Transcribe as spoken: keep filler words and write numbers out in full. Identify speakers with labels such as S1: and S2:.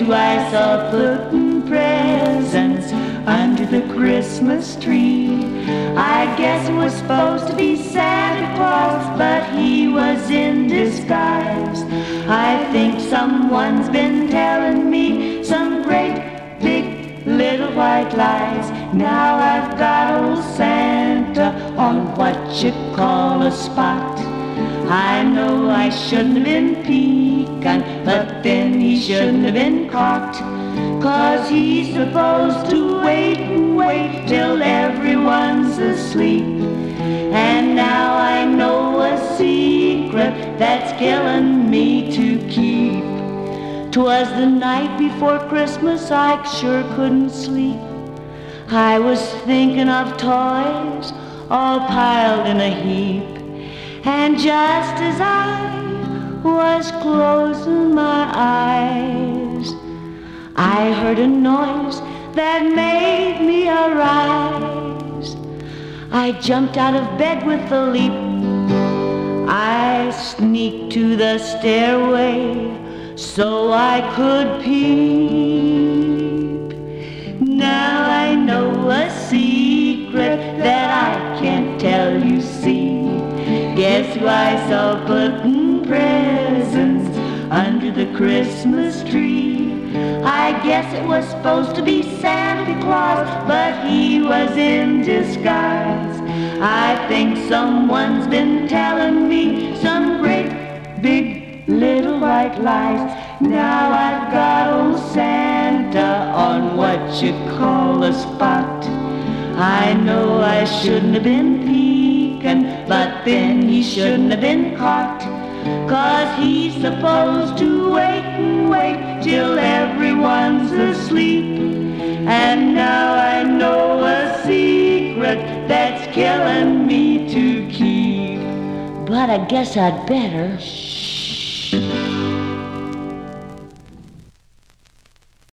S1: you I saw putting presents under the Christmas tree. I guess it was supposed to be Santa Claus, but he was in disguise. I think someone's been telling me some great big little white lies. Now I've got old Santa on what you call a spot. I know I shouldn't have been peeking, but then he shouldn't have been caught. 'Cause he's supposed to wait and wait till everyone's asleep. And now I know a secret that's killing me to keep. 'Twas the night before Christmas, I sure couldn't sleep. I was thinking of toys all piled in a heap. And just as I was closing my eyes, I heard a noise that made me arise. I jumped out of bed with a leap. I sneaked to the stairway so I could peep. Now I know a secret that I can't tell you, see. Guess who I saw putting presents under the Christmas tree? I guess it was supposed to be Santa Claus, but he was in disguise. I think someone's been telling me some great big little white lies. Now I've got old Santa on what you call a spot. I know I shouldn't have been peeking, but then he shouldn't have been caught. 'Cause he's supposed to wait and wait till everyone's asleep. And now I know a secret that's killing me to keep. But I guess I'd better shh.